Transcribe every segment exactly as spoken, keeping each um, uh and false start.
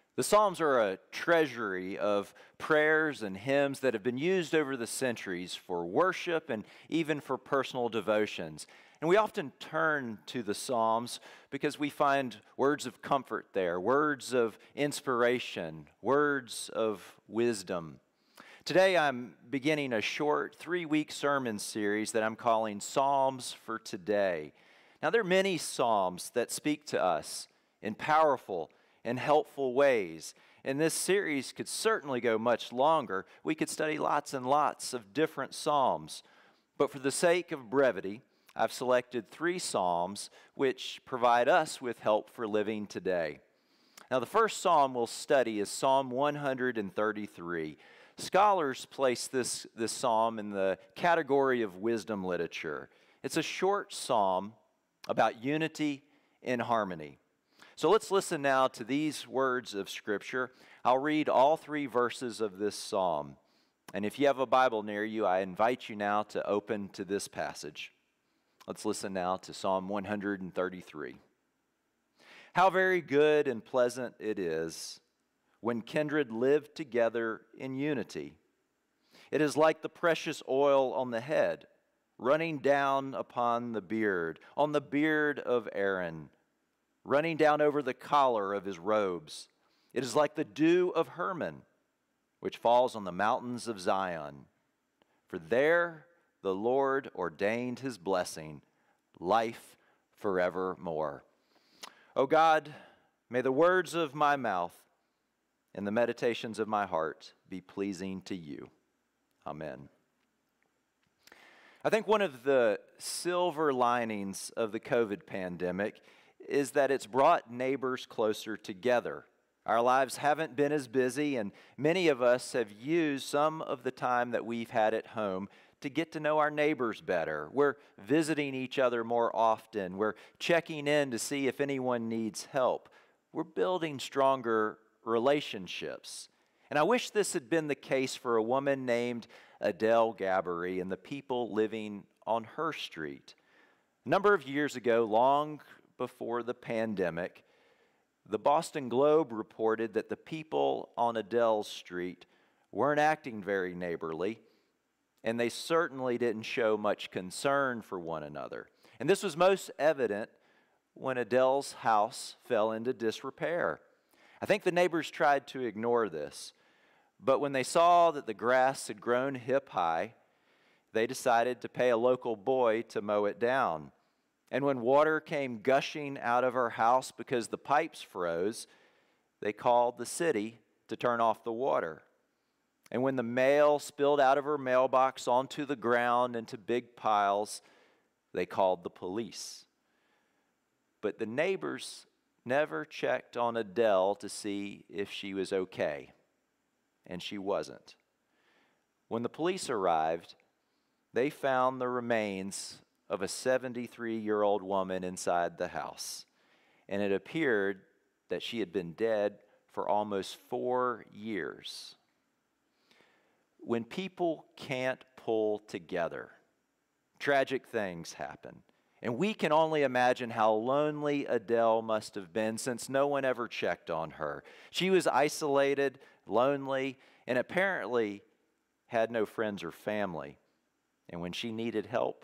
The Psalms are a treasury of prayers and hymns that have been used over the centuries for worship and even for personal devotions. And we often turn to the Psalms because we find words of comfort there, words of inspiration, words of wisdom. Today I'm beginning a short three-week sermon series that I'm calling Psalms for Today. Now there are many Psalms that speak to us in powerful and helpful ways. And this series could certainly go much longer. We could study lots and lots of different Psalms. But for the sake of brevity, I've selected three Psalms which provide us with help for living today. Now the first Psalm we'll study is Psalm one hundred thirty-three. Scholars place this, this psalm in the category of wisdom literature. It's a short psalm about unity and harmony. So let's listen now to these words of Scripture. I'll read all three verses of this psalm. And if you have a Bible near you, I invite you now to open to this passage. Let's listen now to Psalm one hundred thirty-three. How very good and pleasant it is when kindred live together in unity. It is like the precious oil on the head, running down upon the beard, on the beard of Aaron, running down over the collar of his robes. It is like the dew of Hermon, which falls on the mountains of Zion. For there the Lord ordained his blessing, life forevermore. O God, may the words of my mouth and the meditations of my heart be pleasing to you. Amen. I think one of the silver linings of the COVID pandemic is that it's brought neighbors closer together. Our lives haven't been as busy, and many of us have used some of the time that we've had at home to get to know our neighbors better. We're visiting each other more often. We're checking in to see if anyone needs help. We're building stronger relationships. And I wish this had been the case for a woman named Adele Gabbery and the people living on her street. A number of years ago, long before the pandemic, the Boston Globe reported that the people on Adele's street weren't acting very neighborly, and they certainly didn't show much concern for one another. And this was most evident when Adele's house fell into disrepair. I think the neighbors tried to ignore this, but when they saw that the grass had grown hip-high, they decided to pay a local boy to mow it down. And when water came gushing out of her house because the pipes froze, they called the city to turn off the water. And when the mail spilled out of her mailbox onto the ground into big piles, they called the police. But the neighbors never checked on Adele to see if she was okay, and she wasn't. When the police arrived, they found the remains of a seventy-three-year-old woman inside the house, and it appeared that she had been dead for almost four years. When people can't pull together, tragic things happen. And we can only imagine how lonely Adele must have been since no one ever checked on her. She was isolated, lonely, and apparently had no friends or family. And when she needed help,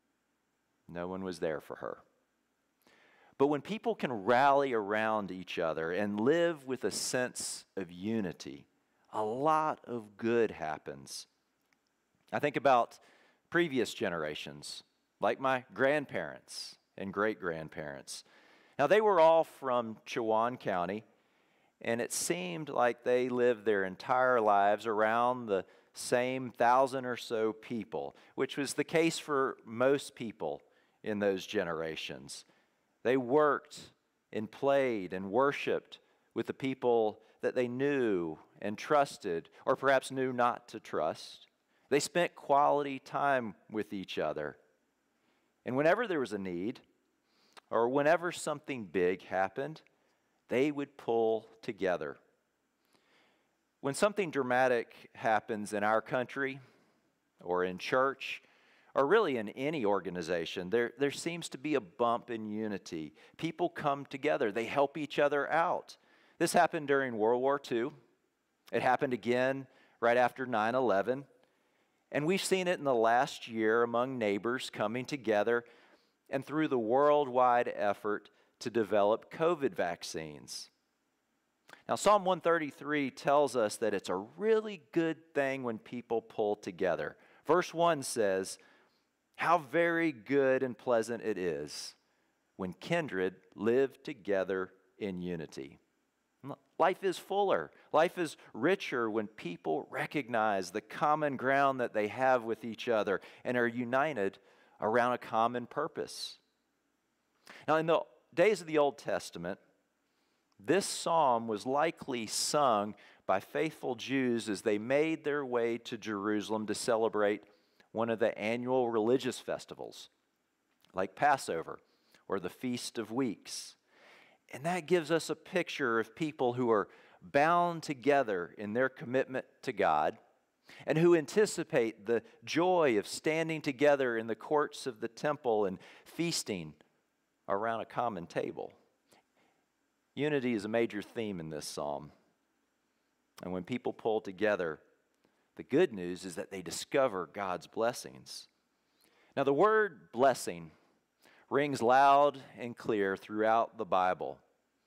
no one was there for her. But when people can rally around each other and live with a sense of unity, a lot of good happens. I think about previous generations, like my grandparents and great-grandparents. Now, they were all from Chowan County, and it seemed like they lived their entire lives around the same thousand or so people, which was the case for most people in those generations. They worked and played and worshiped with the people that they knew and trusted, or perhaps knew not to trust. They spent quality time with each other. And whenever there was a need, or whenever something big happened, they would pull together. When something dramatic happens in our country, or in church, or really in any organization, there, there seems to be a bump in unity. People come together. They help each other out. This happened during World War Two. It happened again right after nine eleven. And we've seen it in the last year among neighbors coming together and through the worldwide effort to develop COVID vaccines. Now, Psalm one thirty-three tells us that it's a really good thing when people pull together. Verse one says, "How very good and pleasant it is when kindred live together in unity." Life is fuller. Life is richer when people recognize the common ground that they have with each other and are united around a common purpose. Now, in the days of the Old Testament, this psalm was likely sung by faithful Jews as they made their way to Jerusalem to celebrate one of the annual religious festivals, like Passover or the Feast of Weeks. And that gives us a picture of people who are bound together in their commitment to God and who anticipate the joy of standing together in the courts of the temple and feasting around a common table. Unity is a major theme in this psalm. And when people pull together, the good news is that they discover God's blessings. Now, the word blessing rings loud and clear throughout the Bible.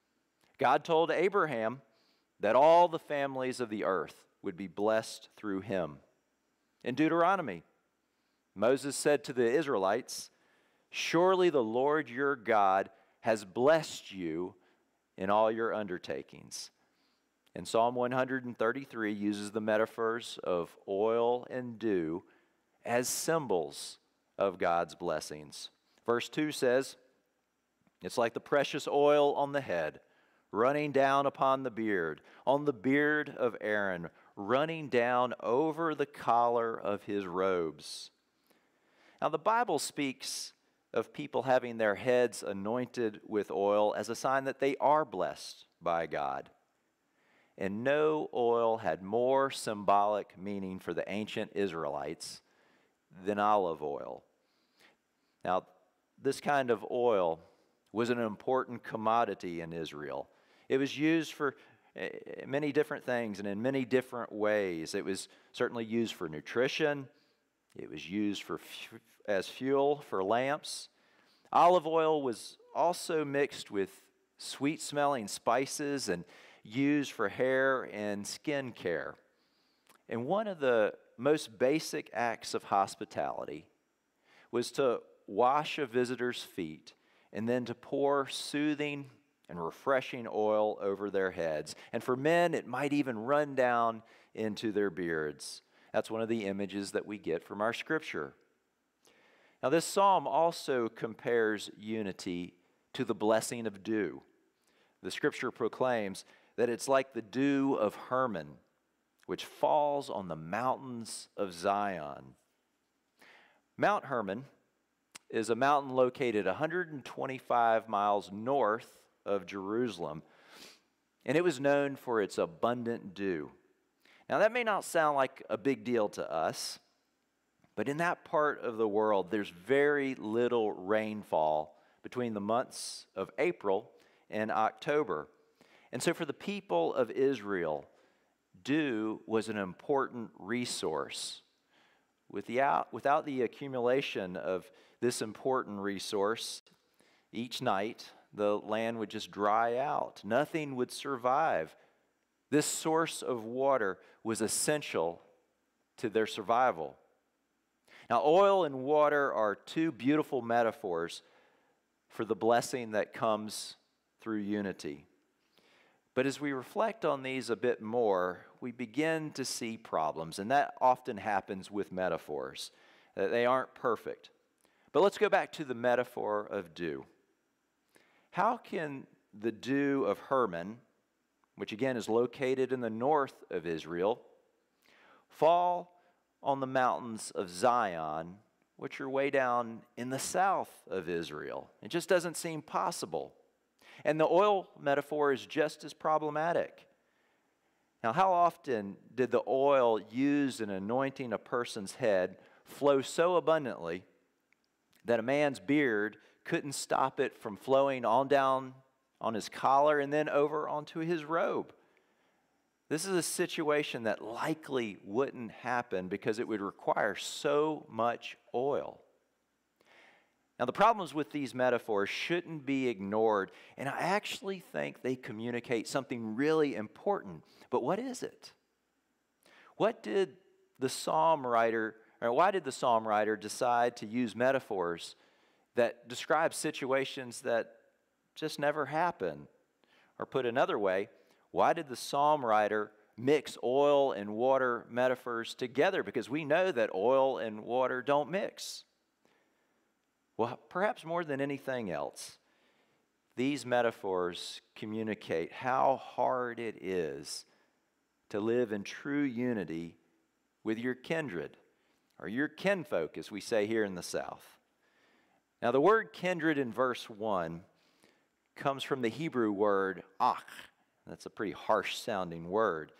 God told Abraham that all the families of the earth would be blessed through him. In Deuteronomy, Moses said to the Israelites, "Surely the Lord your God has blessed you in all your undertakings." And Psalm one thirty-three uses the metaphors of oil and dew as symbols of God's blessings. Verse two says, "It's like the precious oil on the head, running down upon the beard, on the beard of Aaron, running down over the collar of his robes." Now, the Bible speaks of people having their heads anointed with oil as a sign that they are blessed by God. And no oil had more symbolic meaning for the ancient Israelites than olive oil. Now, this kind of oil was an important commodity in Israel. It was used for many different things and in many different ways. It was certainly used for nutrition. It was used for as fuel for lamps. Olive oil was also mixed with sweet-smelling spices and used for hair and skin care. And one of the most basic acts of hospitality was to wash a visitor's feet and then to pour soothing and refreshing oil over their heads. And for men, it might even run down into their beards. That's one of the images that we get from our scripture. Now, this psalm also compares unity to the blessing of dew. The scripture proclaims that it's like the dew of Hermon, which falls on the mountains of Zion. Mount Hermon is a mountain located one hundred twenty-five miles north of Jerusalem, and it was known for its abundant dew. Now, that may not sound like a big deal to us, but in that part of the world, there's very little rainfall between the months of April and October. And so for the people of Israel, dew was an important resource. Without, without the accumulation of this important resource, each night the land would just dry out. Nothing would survive. This source of water was essential to their survival. Now, oil and water are two beautiful metaphors for the blessing that comes through unity. But as we reflect on these a bit more, we begin to see problems, and that often happens with metaphors. That they aren't perfect. But let's go back to the metaphor of dew. How can the dew of Hermon, which again is located in the north of Israel, fall on the mountains of Zion, which are way down in the south of Israel? It just doesn't seem possible. And the oil metaphor is just as problematic. Now, how often did the oil used in anointing a person's head flow so abundantly that a man's beard couldn't stop it from flowing on down on his collar and then over onto his robe. This is a situation that likely wouldn't happen because it would require so much oil. Now, the problems with these metaphors shouldn't be ignored, and I actually think they communicate something really important. But what is it? What did the psalm writer, or why did the psalm writer decide to use metaphors that describe situations that just never happen? Or put another way, why did the psalm writer mix oil and water metaphors together? Because we know that oil and water don't mix. Well, perhaps more than anything else, these metaphors communicate how hard it is to live in true unity with your kindred, or your kinfolk, as we say here in the South. Now, the word kindred in verse one comes from the Hebrew word ach. That's a pretty harsh sounding word.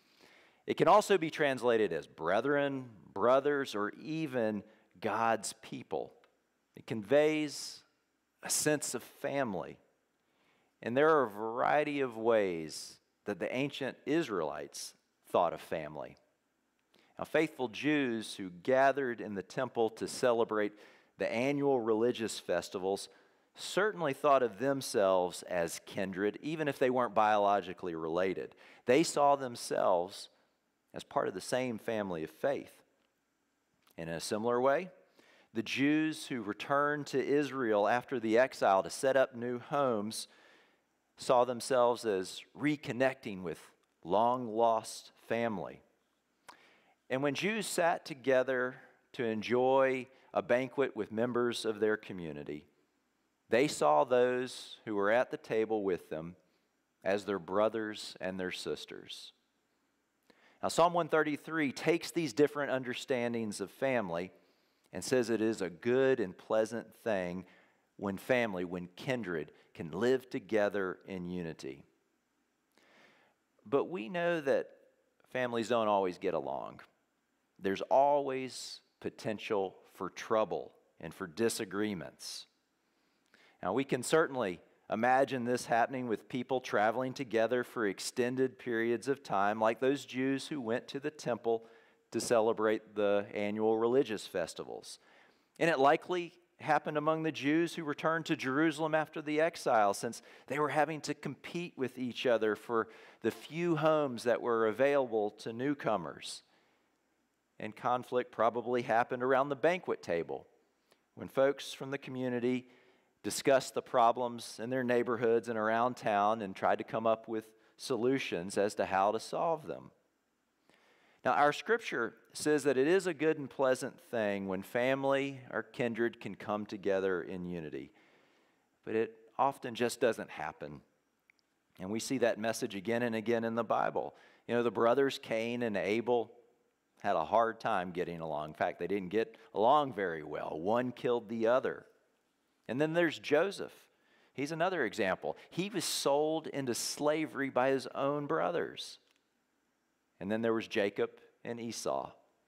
It can also be translated as brethren, brothers, or even God's people. It conveys a sense of family. And there are a variety of ways that the ancient Israelites thought of family. Now, faithful Jews who gathered in the temple to celebrate the annual religious festivals certainly thought of themselves as kindred, even if they weren't biologically related. They saw themselves as part of the same family of faith. In a similar way, the Jews who returned to Israel after the exile to set up new homes saw themselves as reconnecting with long-lost family. And when Jews sat together to enjoy a banquet with members of their community, they saw those who were at the table with them as their brothers and their sisters. Now, Psalm one thirty-three takes these different understandings of family and says it is a good and pleasant thing when family, when kindred, can live together in unity. But we know that families don't always get along. There's always potential for trouble and for disagreements. Now, we can certainly imagine this happening with people traveling together for extended periods of time, like those Jews who went to the temple to celebrate the annual religious festivals. And it likely happened among the Jews who returned to Jerusalem after the exile, since they were having to compete with each other for the few homes that were available to newcomers. And conflict probably happened around the banquet table, when folks from the community discussed the problems in their neighborhoods and around town and tried to come up with solutions as to how to solve them. Now, our scripture says that it is a good and pleasant thing when family or kindred can come together in unity, but it often just doesn't happen. And we see that message again and again in the Bible. You know, the brothers Cain and Abel had a hard time getting along. In fact, they didn't get along very well. One killed the other. And then there's Joseph. He's another example. He was sold into slavery by his own brothers. And then there was Jacob and Esau.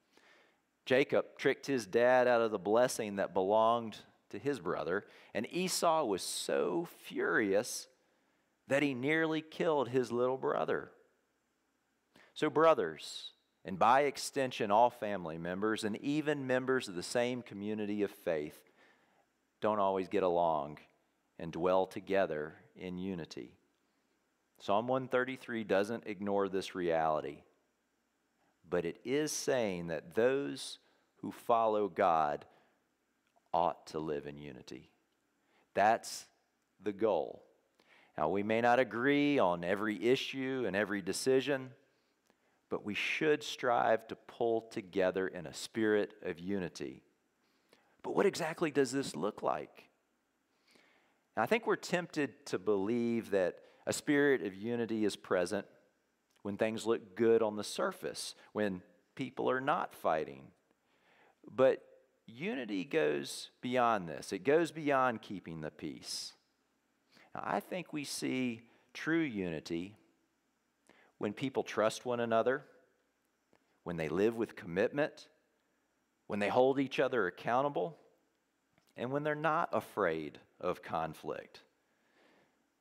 Jacob tricked his dad out of the blessing that belonged to his brother, and Esau was so furious that he nearly killed his little brother. So brothers, and by extension all family members, and even members of the same community of faith, don't always get along and dwell together in unity. Psalm one thirty-three doesn't ignore this reality, but it is saying that those who follow God ought to live in unity. That's the goal. Now, we may not agree on every issue and every decision, but we should strive to pull together in a spirit of unity. But what exactly does this look like? Now, I think we're tempted to believe that a spirit of unity is present when things look good on the surface, when people are not fighting. But unity goes beyond this. It goes beyond keeping the peace. Now, I think we see true unity when people trust one another, when they live with commitment, when they hold each other accountable, and when they're not afraid of conflict.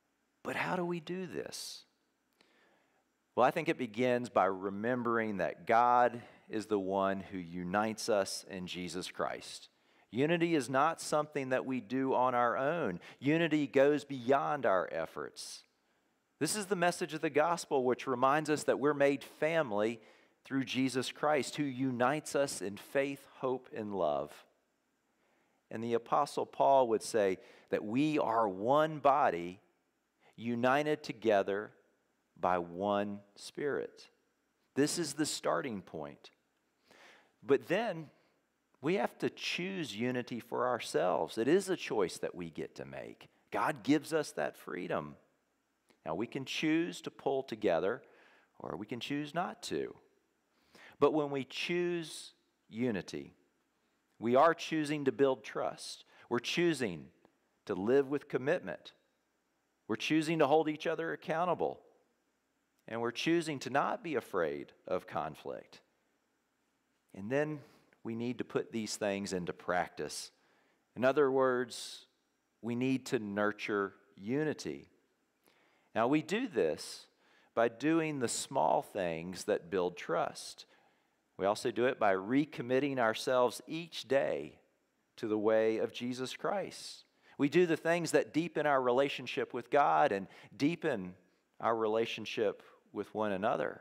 But how do we do this? Well, I think it begins by remembering that God is the one who unites us in Jesus Christ. Unity is not something that we do on our own. Unity goes beyond our efforts. This is the message of the gospel, which reminds us that we're made family through Jesus Christ, who unites us in faith, hope, and love. And the Apostle Paul would say that we are one body, united together by one Spirit. This is the starting point. But then we have to choose unity for ourselves. It is a choice that we get to make. God gives us that freedom. Now, we can choose to pull together, or we can choose not to. But when we choose unity, we are choosing to build trust. We're choosing to live with commitment. We're choosing to hold each other accountable. And we're choosing to not be afraid of conflict. And then we need to put these things into practice. In other words, we need to nurture unity. Now, we do this by doing the small things that build trust. We also do it by recommitting ourselves each day to the way of Jesus Christ. We do the things that deepen our relationship with God and deepen our relationship with one another.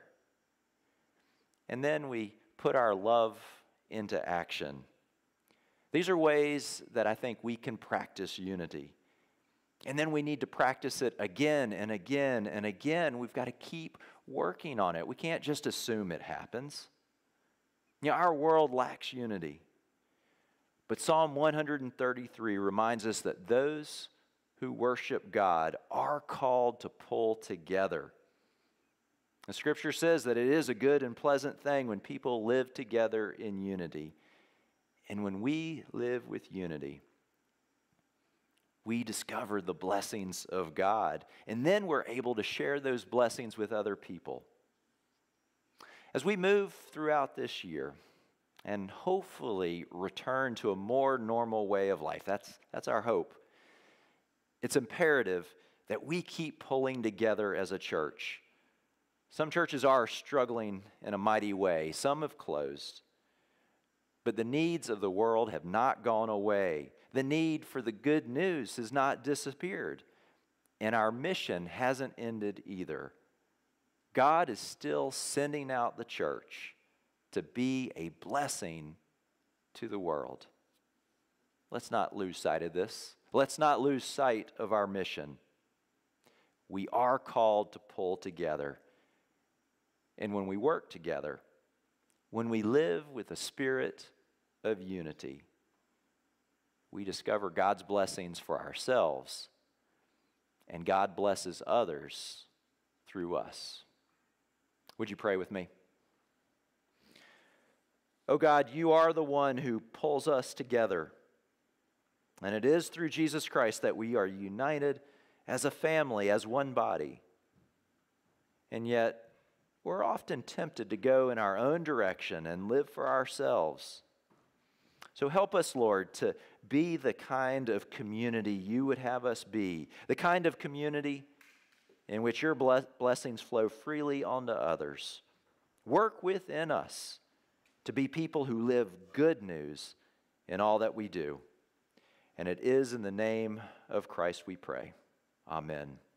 And then we put our love into action. These are ways that I think we can practice unity. And then we need to practice it again and again and again. We've got to keep working on it. We can't just assume it happens. You know, our world lacks unity. But Psalm one thirty-three reminds us that those who worship God are called to pull together. The Scripture says that it is a good and pleasant thing when people live together in unity. And when we live with unity, we discover the blessings of God. And then we're able to share those blessings with other people. As we move throughout this year and hopefully return to a more normal way of life, that's, that's our hope, it's imperative that we keep pulling together as a church. Some churches are struggling in a mighty way. Some have closed. But the needs of the world have not gone away. The need for the good news has not disappeared. And our mission hasn't ended either. God is still sending out the church to be a blessing to the world. Let's not lose sight of this. Let's not lose sight of our mission. We are called to pull together. And when we work together, when we live with a spirit of unity, we discover God's blessings for ourselves, and God blesses others through us. Would you pray with me? Oh God, you are the one who pulls us together, and it is through Jesus Christ that we are united as a family, as one body. And yet, we're often tempted to go in our own direction and live for ourselves. So help us, Lord, to be the kind of community you would have us be, the kind of community in which your blessings flow freely onto others. Work within us to be people who live good news in all that we do. And it is in the name of Christ we pray. Amen.